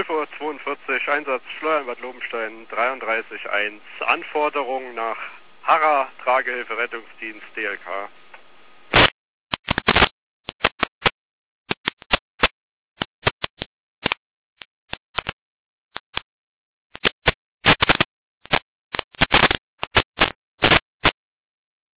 11:42 Uhr, Einsatz Schleuern Bad Lobenstein 33.1, Anforderung nach Harra, Tragehilfe, Rettungsdienst, DLK.